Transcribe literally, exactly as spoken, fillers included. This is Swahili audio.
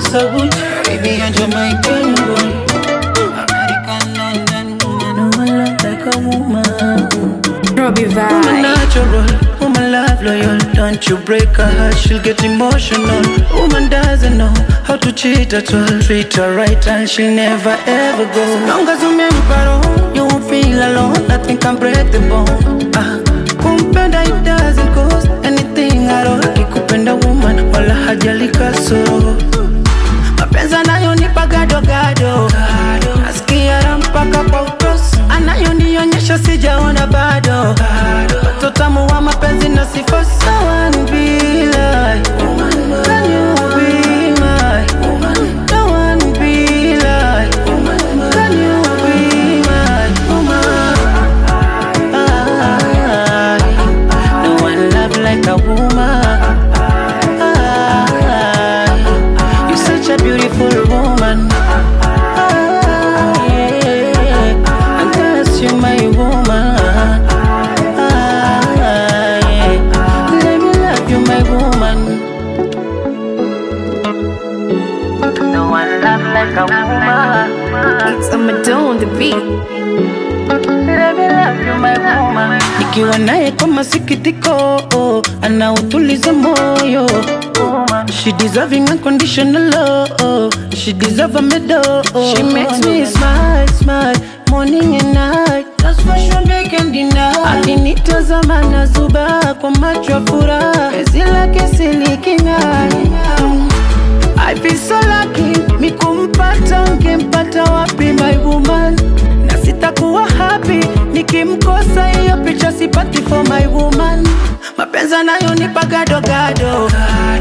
so good. Baby, you're Jamaican boy, American London woman. No one love like a woman. Robbie Vibe. Woman natural, woman love loyal. Don't you break her heart, she'll get emotional. Woman doesn't know how to cheat at all. Treat her right and she'll never ever go. So long as you remember home, you won't feel alone. Nothing can break the bone. Ah, kumpenda it doesn't cost anything at all. Kikupenda woman, wala hajali kasoro. Mapenza nayo nipa gado gado. Nasikia raha mpaka kwa utosi. Anayonionyesha sijaona bado. Totamu wa mapenzi na sifa sawa ni bila. Can you be my? No one be like. Can you be my woman? No one love like a woman. You're such a beautiful woman. And that's you, my woman. No one love like a woman. It's Amadou on the beat. Let me love you, my woman. Nikiwa naye kwa masikitiko, oh, ana utuliza moyo. She deserving unconditional love. She deserve a medal. She makes me smile, smile, morning and night. That's for sure they can deny. Alinitazama na zuba kwa macho ya furaha. Penzi lake silikinai. I feel so lucky, mi kumpata, ungempata wapi my woman. Na sitakuwa happy, nikimkosa hiyo picha sipati for my woman. Mapenza nayo nipa gado gado.